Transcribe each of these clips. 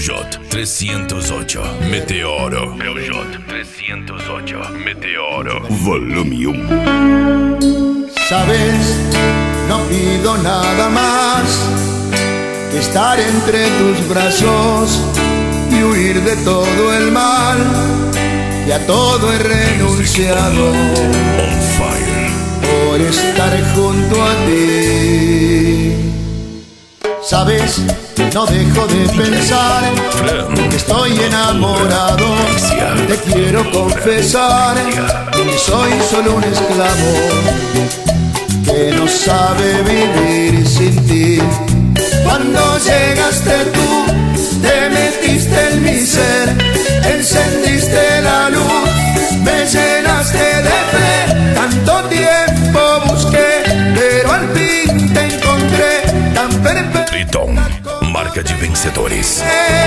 Peugeot 308 Meteoro. Peugeot 308 Meteoro. Volume 1. Sabes, no pido nada más que estar entre tus brazos y huir de todo el mal, y a todo he renunciado On fire. por estar junto a ti. Sabes, no dejo de pensar que estoy enamorado. Te quiero confesar que soy solo un esclavo que no sabe vivir sin ti. Cuando llegaste tú, te metiste en mi ser, encendiste la luz, me llenaste de fe. Tanto tiempo busqué, pero al fin te encontré tan perfecta. Triton, marca de vencedores.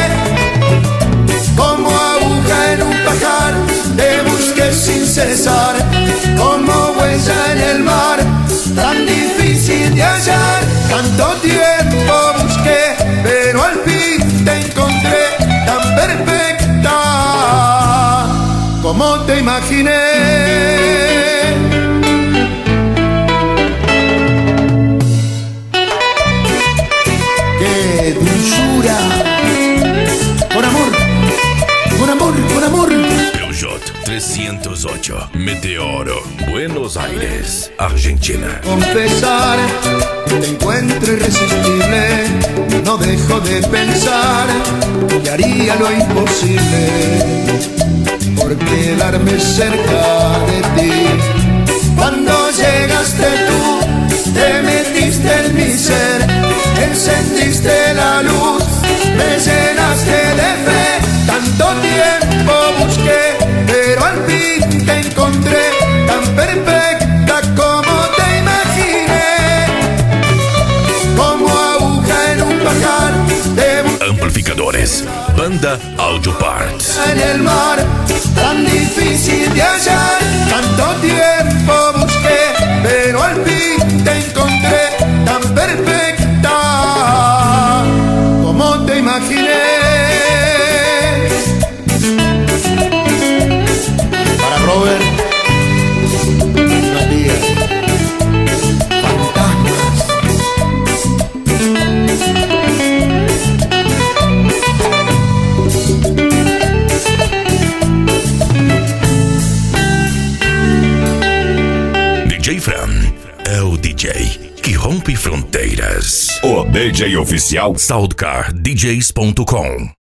Como aguja en un pajar, te busqué sin cesar, como huella en el mar, tan difícil de hallar. Tanto tiempo busqué, pero al fin te encontré tan perfecta como te imaginé. ¡Qué dulzura! Con amor, con amor, con amor. Peugeot 308 Meteoro. Buenos Aires, Argentina. Confesar que te encuentro irresistible, no dejo de pensar que haría lo imposible por quedarme cerca de ti. Cuando llegaste tú, te metiste en mi ser, encendiste la luz, me llenaste de fe. Tanto tiempo busqué, pero al fin te encontré tan perfecta como te imaginé. Como aguja en un pajar, te Amplificadores, Banda Audio Parts. en el mar, tan difícil de hallar. Tanto tiempo busqué, pero al fin te encontré tan perfecta como te imaginé. Para Robert, Matías, fantasmas. DJ Fran é o DJ que rompe fronteiras. O DJ oficial SoundCardDJs.com